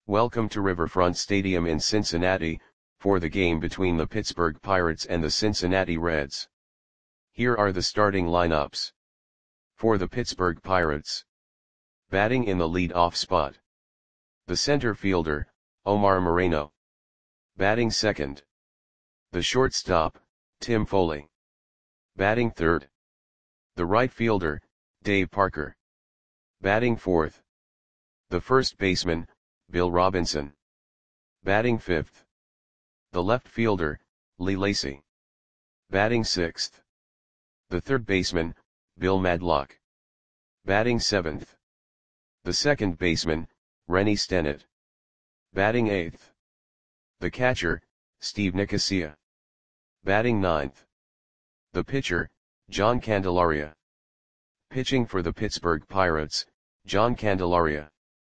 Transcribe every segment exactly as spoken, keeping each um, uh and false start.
Welcome to Riverfront Stadium in Cincinnati, for the game between the Pittsburgh Pirates and the Cincinnati Reds. Here are the starting lineups. For the Pittsburgh Pirates. Batting in the lead-off spot. The center fielder, Omar Moreno. Batting second. The shortstop, Tim Foley. Batting third. The right fielder, Dave Parker. Batting fourth. The first baseman, Bill Robinson. Batting fifth. The left fielder, Lee Lacy. Batting sixth. The third baseman, Bill Madlock. Batting seventh. The second baseman, Rennie Stennett. Batting eighth. The catcher, Steve Nicosia. Batting ninth. The pitcher, John Candelaria. Pitching for the Pittsburgh Pirates, John Candelaria.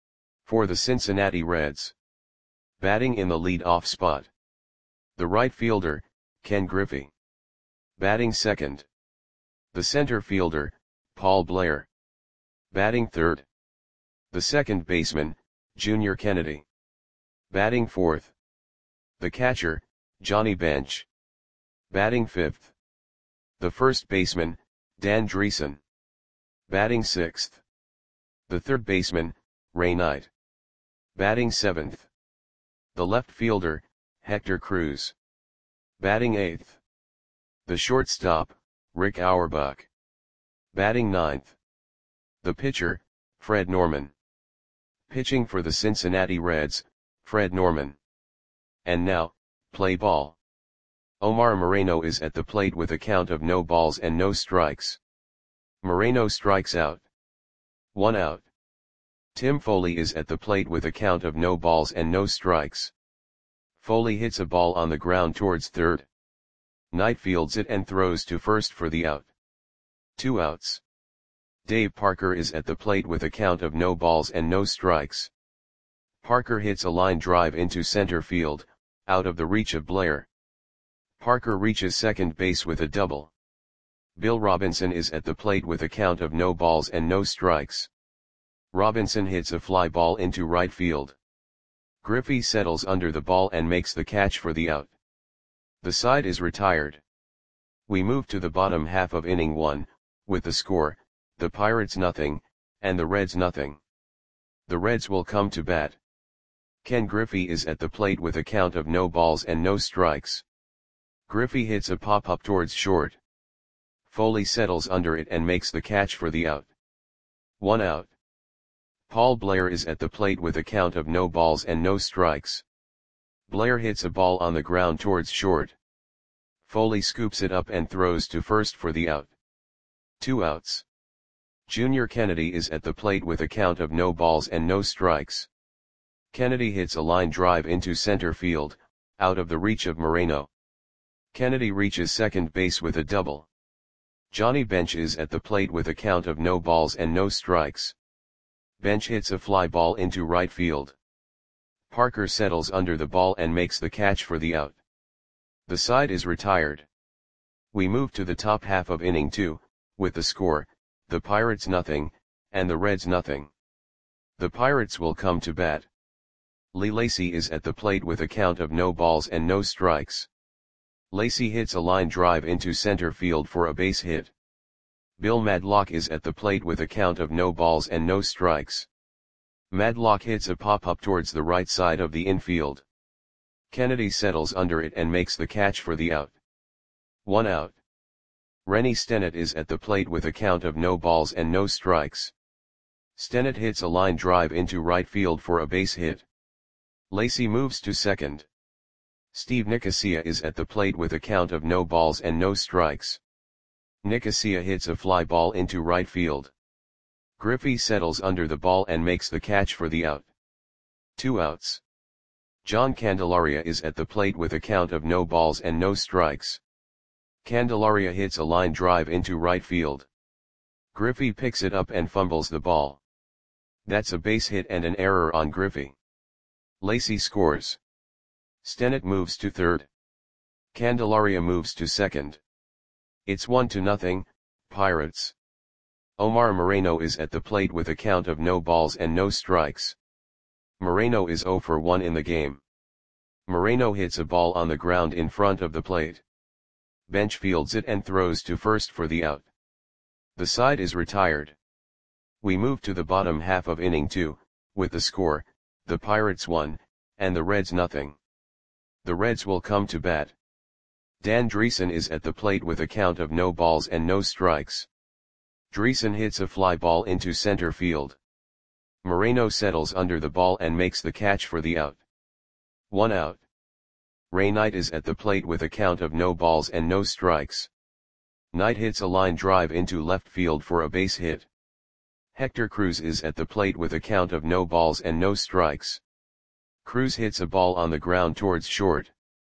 For the Cincinnati Reds. Batting in the lead-off spot. The right fielder, Ken Griffey. Batting second. The center fielder, Paul Blair. Batting third. The second baseman, Junior Kennedy. Batting fourth. The catcher, Johnny Bench. Batting fifth. The first baseman, Dan Dreesen. Batting sixth. The third baseman, Ray Knight. Batting seventh. The left fielder, Hector Cruz. Batting eighth. The shortstop, Rick Auerbach. Batting ninth. The pitcher, Fred Norman. Pitching for the Cincinnati Reds, Fred Norman. And now, play ball. Omar Moreno is at the plate with a count of no balls and no strikes. Moreno strikes out. One out. Tim Foley is at the plate with a count of no balls and no strikes. Foley hits a ball on the ground towards third. Knight fields it and throws to first for the out. Two outs. Dave Parker is at the plate with a count of no balls and no strikes. Parker hits a line drive into center field, out of the reach of Blair. Parker reaches second base with a double. Bill Robinson is at the plate with a count of no balls and no strikes. Robinson hits a fly ball into right field. Griffey settles under the ball and makes the catch for the out. The side is retired. We move to the bottom half of inning one, with the score, the Pirates nothing, and the Reds nothing. The Reds will come to bat. Ken Griffey is at the plate with a count of no balls and no strikes. Griffey hits a pop-up towards short. Foley settles under it and makes the catch for the out. One out. Paul Blair is at the plate with a count of no balls and no strikes. Blair hits a ball on the ground towards short. Foley scoops it up and throws to first for the out. Two outs. Junior Kennedy is at the plate with a count of no balls and no strikes. Kennedy hits a line drive into center field, out of the reach of Moreno. Kennedy reaches second base with a double. Johnny Bench is at the plate with a count of no balls and no strikes. Bench hits a fly ball into right field. Parker settles under the ball and makes the catch for the out. The side is retired. We move to the top half of inning two, with the score, the Pirates nothing, and the Reds nothing. The Pirates will come to bat. Lee Lacy is at the plate with a count of no balls and no strikes. Lacy hits a line drive into center field for a base hit. Bill Madlock is at the plate with a count of no balls and no strikes. Madlock hits a pop-up towards the right side of the infield. Kennedy settles under it and makes the catch for the out. One out. Rennie Stennett is at the plate with a count of no balls and no strikes. Stennett hits a line drive into right field for a base hit. Lacy moves to second. Steve Nicosia is at the plate with a count of no balls and no strikes. Nicosia hits a fly ball into right field. Griffey settles under the ball and makes the catch for the out. Two outs. John Candelaria is at the plate with a count of no balls and no strikes. Candelaria hits a line drive into right field. Griffey picks it up and fumbles the ball. That's a base hit and an error on Griffey. Lacy scores. Stennett moves to third. Candelaria moves to second. It's one to nothing, Pirates. Omar Moreno is at the plate with a count of no balls and no strikes. Moreno is zero for one in the game. Moreno hits a ball on the ground in front of the plate. Bench fields it and throws to first for the out. The side is retired. We move to the bottom half of inning two, with the score, the Pirates one, and the Reds nothing. The Reds will come to bat. Dan Driessen is at the plate with a count of no balls and no strikes. Driessen hits a fly ball into center field. Moreno settles under the ball and makes the catch for the out. One out. Ray Knight is at the plate with a count of no balls and no strikes. Knight hits a line drive into left field for a base hit. Hector Cruz is at the plate with a count of no balls and no strikes. Cruz hits a ball on the ground towards short.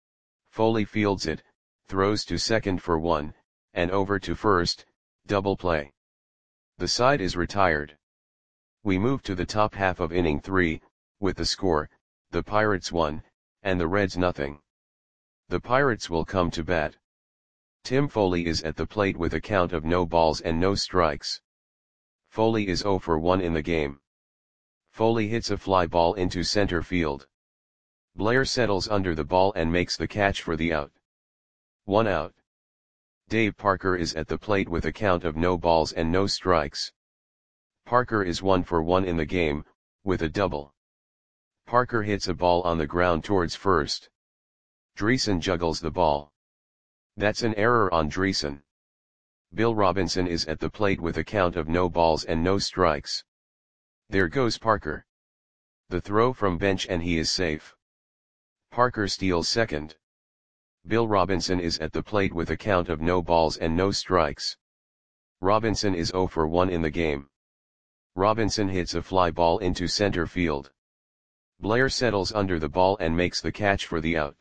Foley fields it, throws to second for one, and over to first, double play. The side is retired. We move to the top half of inning three, with the score, the Pirates one, and the Reds nothing. The Pirates will come to bat. Tim Foley is at the plate with a count of no balls and no strikes. Foley is zero for one in the game. Foley hits a fly ball into center field. Blair settles under the ball and makes the catch for the out. One out. Dave Parker is at the plate with a count of no balls and no strikes. Parker is one for one in the game, with a double. Parker hits a ball on the ground towards first. Driessen juggles the ball. That's an error on Driessen. Bill Robinson is at the plate with a count of no balls and no strikes. There goes Parker. The throw from bench and he is safe. Parker steals second. Bill Robinson is at the plate with a count of no balls and no strikes. Robinson is zero for one in the game. Robinson hits a fly ball into center field. Blair settles under the ball and makes the catch for the out.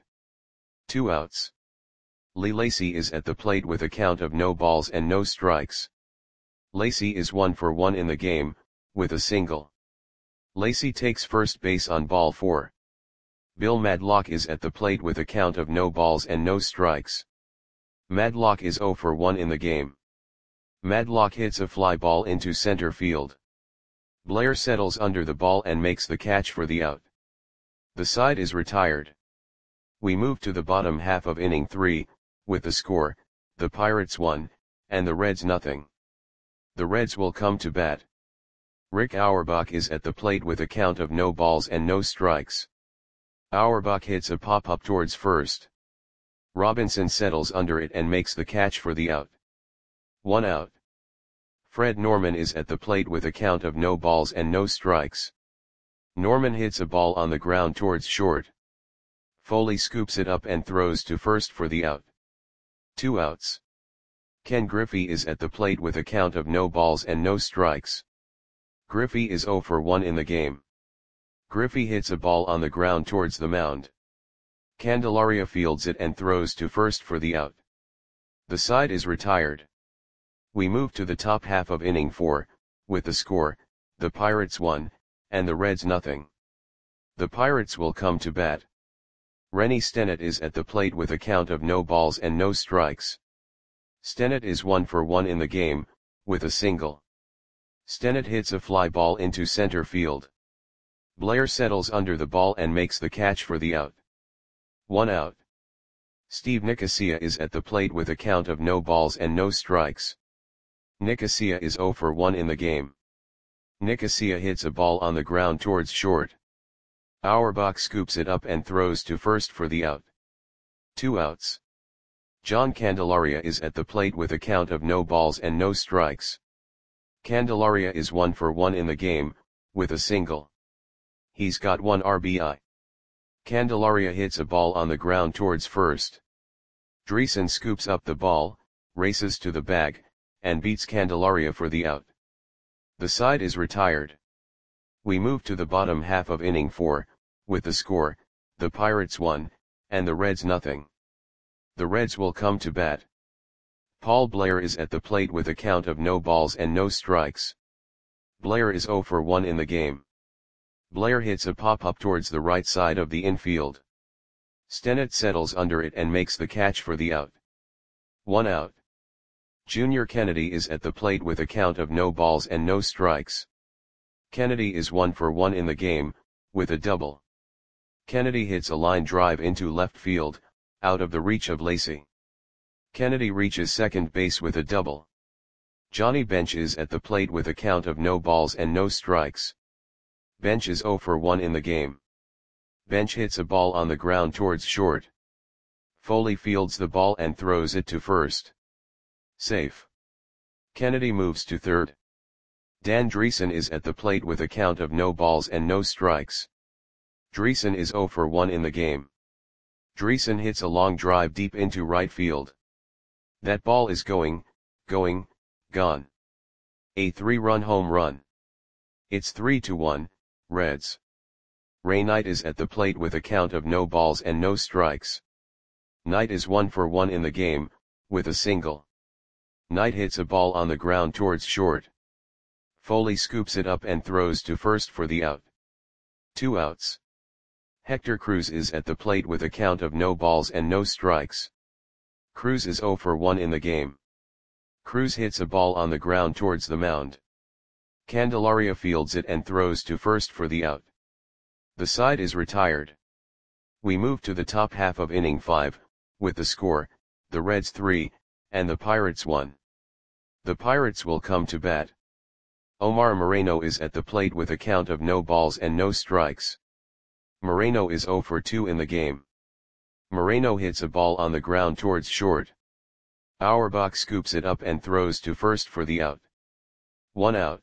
Two outs. Lee Lacy is at the plate with a count of no balls and no strikes. Lacy is one for one in the game, with a single. Lacy takes first base on ball four. Bill Madlock is at the plate with a count of no balls and no strikes. Madlock is zero for one in the game. Madlock hits a fly ball into center field. Blair settles under the ball and makes the catch for the out. The side is retired. We move to the bottom half of inning three, with the score, the Pirates one, and the Reds nothing. The Reds will come to bat. Rick Auerbach is at the plate with a count of no balls and no strikes. Auerbach hits a pop-up towards first. Robinson settles under it and makes the catch for the out. One out. Fred Norman is at the plate with a count of no balls and no strikes. Norman hits a ball on the ground towards short. Foley scoops it up and throws to first for the out. Two outs. Ken Griffey is at the plate with a count of no balls and no strikes. Griffey is zero for one in the game. Griffey hits a ball on the ground towards the mound. Candelaria fields it and throws to first for the out. The side is retired. We move to the top half of inning four, with the score, the Pirates one, and the Reds nothing. The Pirates will come to bat. Rennie Stennett is at the plate with a count of no balls and no strikes. Stennett is one for one in the game, with a single. Stennett hits a fly ball into center field. Blair settles under the ball and makes the catch for the out. One out. Steve Nicosia is at the plate with a count of no balls and no strikes. Nicosia is zero for one in the game. Nicosia hits a ball on the ground towards short. Auerbach scoops it up and throws to first for the out. Two outs. John Candelaria is at the plate with a count of no balls and no strikes. Candelaria is one for one in the game, with a single. He's got one R B I. Candelaria hits a ball on the ground towards first. Driessen scoops up the ball, races to the bag, and beats Candelaria for the out. The side is retired. We move to the bottom half of inning four, with the score, the Pirates one, and the Reds nothing. The Reds will come to bat. Paul Blair is at the plate with a count of no balls and no strikes. Blair is zero for one in the game. Blair hits a pop-up towards the right side of the infield. Stennett settles under it and makes the catch for the out. One out. Junior Kennedy is at the plate with a count of no balls and no strikes. Kennedy is one for one in the game, with a double. Kennedy hits a line drive into left field, out of the reach of Lacy. Kennedy reaches second base with a double. Johnny Bench is at the plate with a count of no balls and no strikes. Bench is oh for one in the game. Bench hits a ball on the ground towards short. Foley fields the ball and throws it to first. Safe. Kennedy moves to third. Dan Dreesen is at the plate with a count of no balls and no strikes. Dreesen is oh for one in the game. Dreesen hits a long drive deep into right field. That ball is going, going, gone. A three-run home run. It's three to one, Reds. Ray Knight is at the plate with a count of no balls and no strikes. Knight is one for one in the game, with a single. Knight hits a ball on the ground towards short. Foley scoops it up and throws to first for the out. Two outs. Hector Cruz is at the plate with a count of no balls and no strikes. Cruz is oh for one in the game. Cruz hits a ball on the ground towards the mound. Candelaria fields it and throws to first for the out. The side is retired. We move to the top half of inning five, with the score, the Reds three, and the Pirates one. The Pirates will come to bat. Omar Moreno is at the plate with a count of no balls and no strikes. Moreno is oh for two in the game. Moreno hits a ball on the ground towards short. Auerbach scoops it up and throws to first for the out. One out.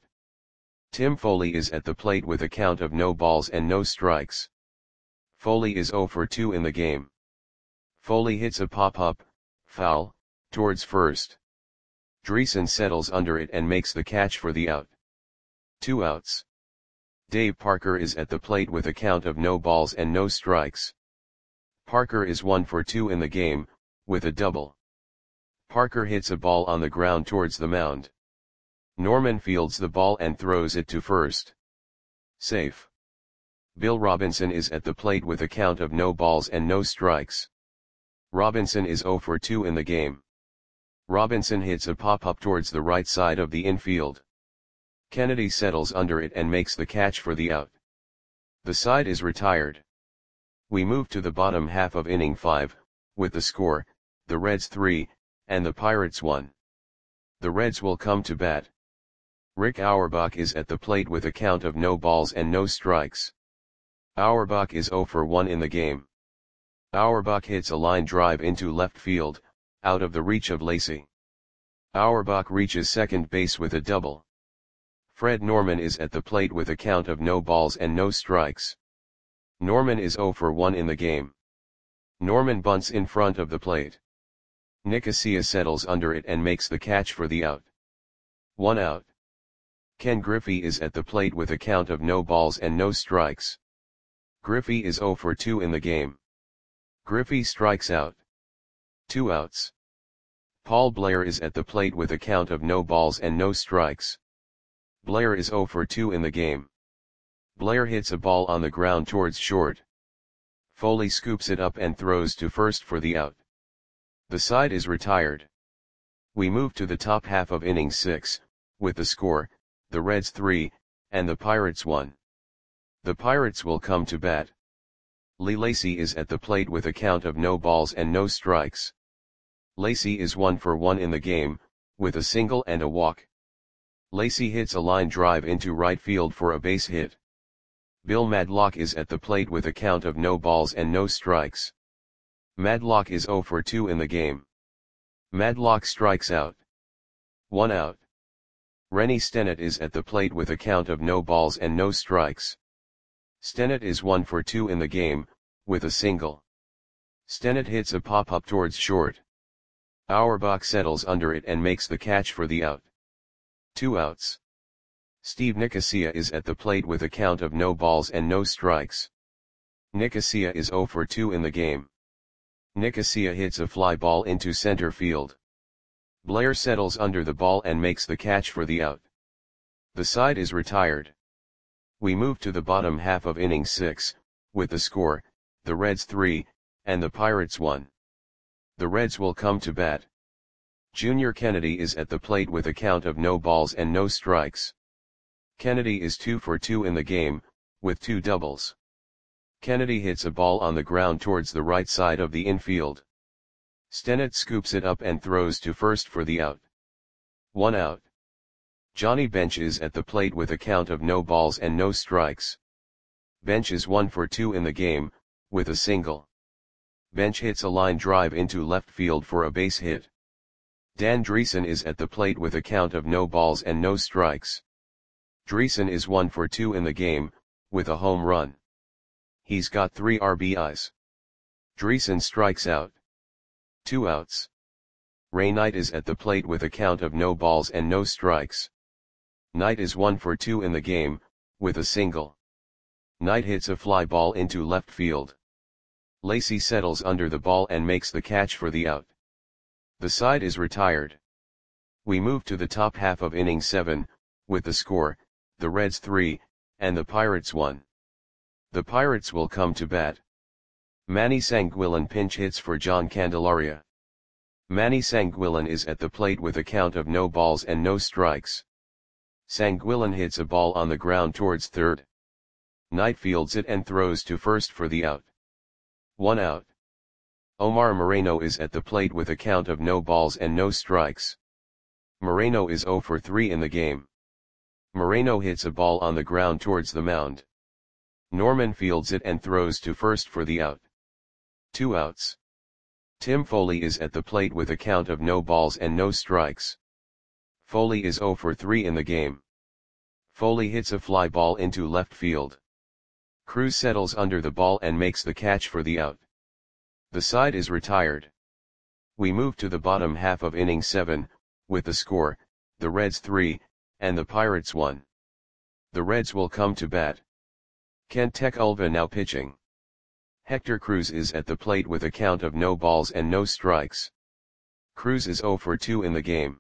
Tim Foley is at the plate with a count of no balls and no strikes. Foley is oh for two in the game. Foley hits a pop-up, foul, towards first. Dreesen settles under it and makes the catch for the out. Two outs. Dave Parker is at the plate with a count of no balls and no strikes. Parker is one for two in the game, with a double. Parker hits a ball on the ground towards the mound. Norman fields the ball and throws it to first. Safe. Bill Robinson is at the plate with a count of no balls and no strikes. Robinson is oh for two in the game. Robinson hits a pop-up towards the right side of the infield. Kennedy settles under it and makes the catch for the out. The side is retired. We move to the bottom half of inning five, with the score, the Reds three, and the Pirates one. The Reds will come to bat. Rick Auerbach is at the plate with a count of no balls and no strikes. Auerbach is oh for one in the game. Auerbach hits a line drive into left field, out of the reach of Lacy. Auerbach reaches second base with a double. Fred Norman is at the plate with a count of no balls and no strikes. Norman is oh for one in the game. Norman bunts in front of the plate. Nicosia settles under it and makes the catch for the out. One out. Ken Griffey is at the plate with a count of no balls and no strikes. Griffey is oh for two in the game. Griffey strikes out. Two outs. Paul Blair is at the plate with a count of no balls and no strikes. Blair is oh for two in the game. Blair hits a ball on the ground towards short. Foley scoops it up and throws to first for the out. The side is retired. We move to the top half of inning six, with the score, the Reds three, and the Pirates one. The Pirates will come to bat. Lee Lacy is at the plate with a count of no balls and no strikes. Lacy is one for one in the game, with a single and a walk. Lacy hits a line drive into right field for a base hit. Bill Madlock is at the plate with a count of no balls and no strikes. Madlock is oh for two in the game. Madlock strikes out. One out. Rennie Stennett is at the plate with a count of no balls and no strikes. Stennett is one for two in the game, with a single. Stennett hits a pop-up towards short. Auerbach settles under it and makes the catch for the out. Two outs. Steve Nicosia is at the plate with a count of no balls and no strikes. Nicosia is oh for two in the game. Nicosia hits a fly ball into center field. Blair settles under the ball and makes the catch for the out. The side is retired. We move to the bottom half of inning six, with the score, the Reds three, and the Pirates one. The Reds will come to bat. Junior Kennedy is at the plate with a count of no balls and no strikes. Kennedy is two for two in the game, with two doubles. Kennedy hits a ball on the ground towards the right side of the infield. Stennett scoops it up and throws to first for the out. One out. Johnny Bench is at the plate with a count of no balls and no strikes. Bench is one for two in the game, with a single. Bench hits a line drive into left field for a base hit. Dan Dreesen is at the plate with a count of no balls and no strikes. Dreesen is one for two in the game, with a home run. He's got three R B Is. Dreesen strikes out. Two outs. Ray Knight is at the plate with a count of no balls and no strikes. Knight is one for two in the game, with a single. Knight hits a fly ball into left field. Lacy settles under the ball and makes the catch for the out. The side is retired. We move to the top half of inning seven, with the score, the Reds three, and the Pirates one. The Pirates will come to bat. Manny Sanguillen pinch hits for John Candelaria. Manny Sanguillen is at the plate with a count of no balls and no strikes. Sanguillen hits a ball on the ground towards third. Knight fields it and throws to first for the out. One out. Omar Moreno is at the plate with a count of no balls and no strikes. Moreno is zero for three in the game. Moreno hits a ball on the ground towards the mound. Norman fields it and throws to first for the out. Two outs. Tim Foley is at the plate with a count of no balls and no strikes. Foley is zero for three in the game. Foley hits a fly ball into left field. Cruz settles under the ball and makes the catch for the out. The side is retired. We move to the bottom half of inning seven, with the score, the Reds three, and the Pirates one. The Reds will come to bat. Kent Tekulve now pitching. Hector Cruz is at the plate with a count of no balls and no strikes. Cruz is zero for two in the game.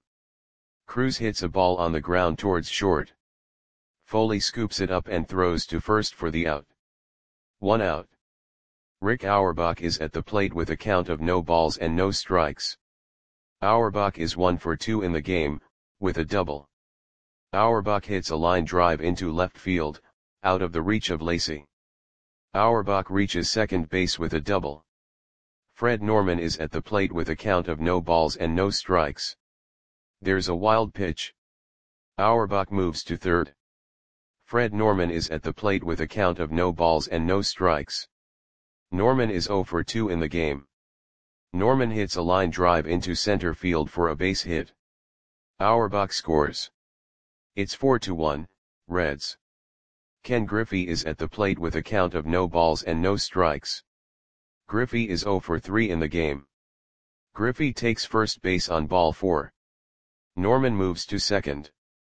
Cruz hits a ball on the ground towards short. Foley scoops it up and throws to first for the out. One out. Rick Auerbach is at the plate with a count of no balls and no strikes. Auerbach is one for two in the game, with a double. Auerbach hits a line drive into left field, out of the reach of Lacy. Auerbach reaches second base with a double. Fred Norman is at the plate with a count of no balls and no strikes. There's a wild pitch. Auerbach moves to third. Fred Norman is at the plate with a count of no balls and no strikes. Norman is zero for two in the game. Norman hits a line drive into center field for a base hit. Auerbach scores. It's four to one, Reds. Ken Griffey is at the plate with a count of no balls and no strikes. Griffey is zero for three in the game. Griffey takes first base on ball four. Norman moves to second.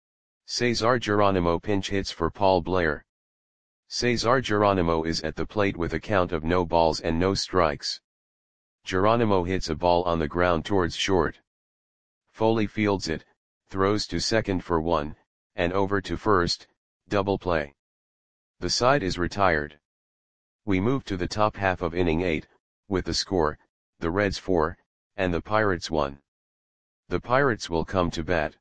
Cesar Geronimo pinch hits for Paul Blair. Cesar Geronimo is at the plate with a count of no balls and no strikes. Geronimo hits a ball on the ground towards short. Foley fields it, throws to second for one, and over to first, double play. The side is retired. We move to the top half of inning eight, with the score, the Reds four, and the Pirates one. The Pirates will come to bat.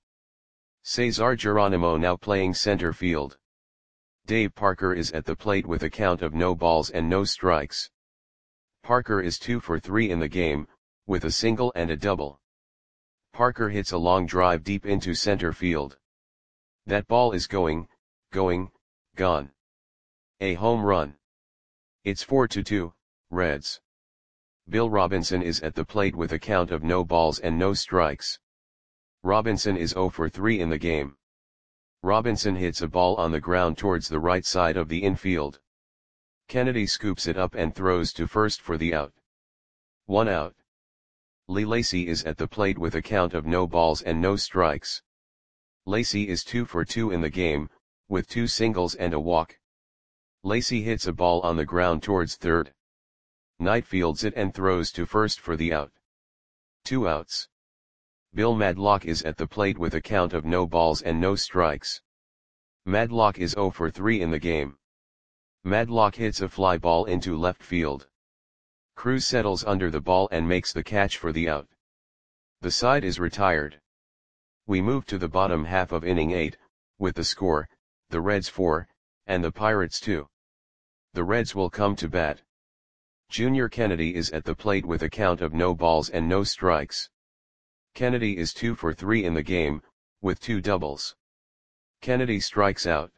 Cesar Geronimo now playing center field. Dave Parker is at the plate with a count of no balls and no strikes. Parker is two for three in the game, with a single and a double. Parker hits a long drive deep into center field. That ball is going, going, gone. A home run. It's four to two, Reds. Bill Robinson is at the plate with a count of no balls and no strikes. Robinson is zero for three in the game. Robinson hits a ball on the ground towards the right side of the infield. Kennedy scoops it up and throws to first for the out. One out. Lee Lacy is at the plate with a count of no balls and no strikes. Lacy is two for two in the game, with two singles and a walk. Lacy hits a ball on the ground towards third. Knight fields it and throws to first for the out. Two outs. Bill Madlock is at the plate with a count of no balls and no strikes. Madlock is zero for three in the game. Madlock hits a fly ball into left field. Cruz settles under the ball and makes the catch for the out. The side is retired. We move to the bottom half of inning eight, with the score, the Reds four, and the Pirates two. The Reds will come to bat. Junior Kennedy is at the plate with a count of no balls and no strikes. Kennedy is two for three in the game, with two doubles. Kennedy strikes out.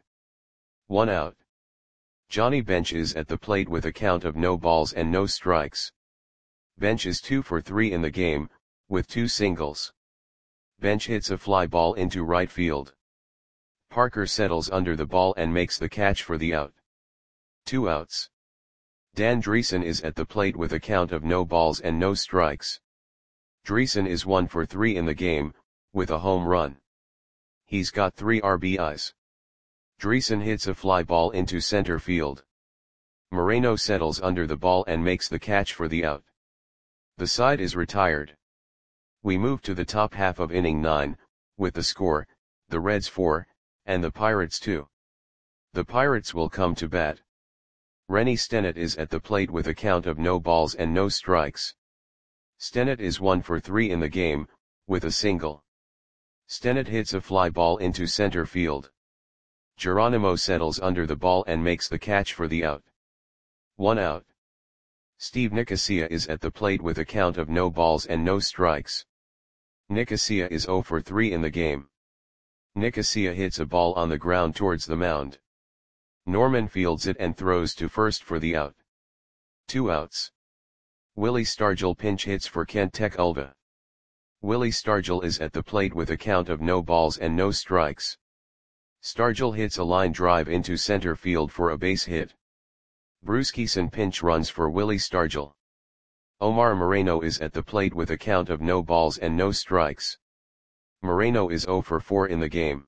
One out. Johnny Bench is at the plate with a count of no balls and no strikes. Bench is two for three in the game, with two singles. Bench hits a fly ball into right field. Parker settles under the ball and makes the catch for the out. Two outs. Dan Dreesen is at the plate with a count of no balls and no strikes. Dreesen is one for three in the game, with a home run. He's got three R B Is. Dreesen hits a fly ball into center field. Moreno settles under the ball and makes the catch for the out. The side is retired. We move to the top half of inning nine, with the score, the Reds four, and the Pirates two. The Pirates will come to bat. Rennie Stennett is at the plate with a count of no balls and no strikes. Stennett is one for three in the game, with a single. Stennett hits a fly ball into center field. Geronimo settles under the ball and makes the catch for the out. One out. Steve Nicosia is at the plate with a count of no balls and no strikes. Nicosia is zero for three in the game. Nicosia hits a ball on the ground towards the mound. Norman fields it and throws to first for the out. Two outs. Willie Stargell pinch hits for Kent Tech Ulva. Willie Stargell is at the plate with a count of no balls and no strikes. Stargell hits a line drive into center field for a base hit. Bruce Keeson pinch runs for Willie Stargell. Omar Moreno is at the plate with a count of no balls and no strikes. Moreno is zero for four in the game.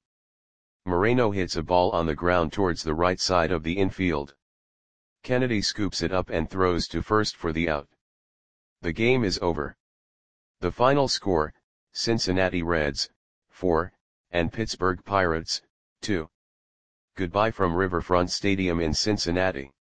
Moreno hits a ball on the ground towards the right side of the infield. Kennedy scoops it up and throws to first for the out. The game is over. The final score, Cincinnati Reds, four, and Pittsburgh Pirates, two. Goodbye from Riverfront Stadium in Cincinnati.